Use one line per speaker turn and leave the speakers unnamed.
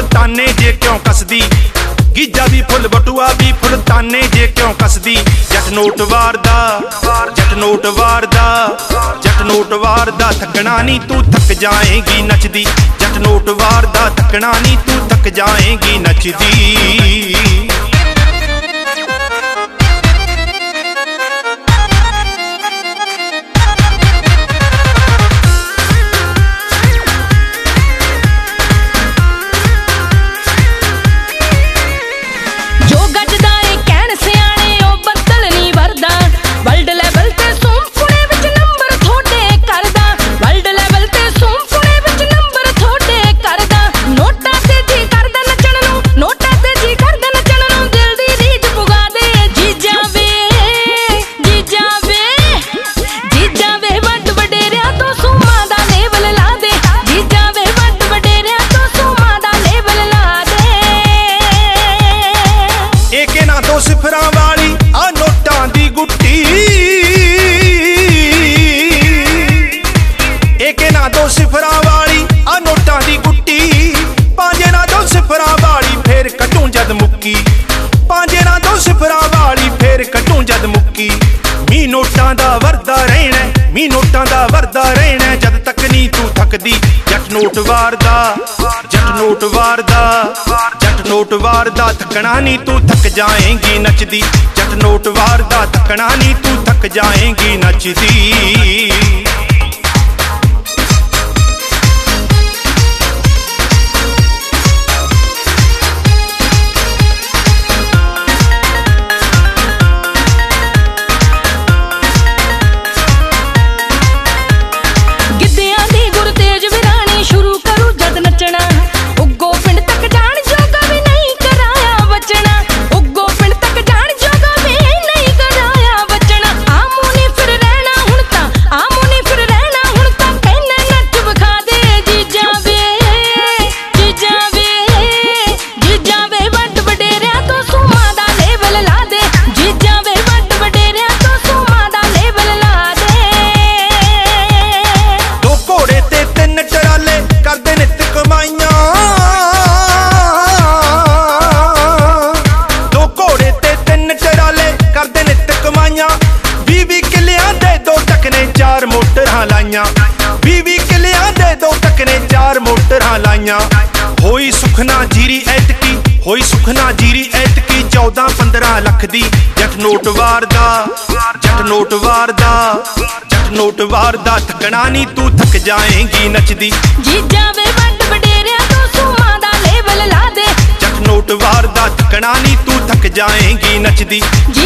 ताने जे क्यों कसदी, गीजा भी फुल बटुआ भी फुल ताने जे क्यों कसदी। जट नोट वारदा, जट नोट वारदा, जट नोट वारदा, थकना नहीं तू थक जाएगी नचदी। जट नोट वारदा, थकना नहीं तू थक जाएगी नचदी। सिफरां वाली आ नोटां दी गुट्टी, एक ना दो सिफरां वाली आ नोटां दी गुट्टी। पांजे ना दो सिफरां वाली फिर कटूं जद मुक्की, पांजे ना दो सिफरां वाली फिर कटूं जद मुक्की। मी नोटां दा वरदा रहना, मी नोटां दा वरदा रहना, जद तक नहीं तू थकदी। जट नोट वारदा, जट नोट वारदा, जट नोट वारदा, थकना नहीं तू थक जाएगी नचदी। जट नोट वारदा, थकना नहीं तू थक जाएगी नचदी। चार मोटरां लाइयां, 20 किलियां दे दो टकने चार मोटरां लाइयां। होई सुखना जीरी ऐतकी, होई सुखना जीरी ऐतकी, 14-15 लख दी। जट नोट वारदा, जट नोट वारदा, जट नोट वारदा, थकना नहीं तू थक जाएगी नचदी।
जीजा वे वड वडेरिया तो सूमा दा लेवल ला दे।
जट नोट वारदा, थकना नहीं तू थक जाएगी नचदी।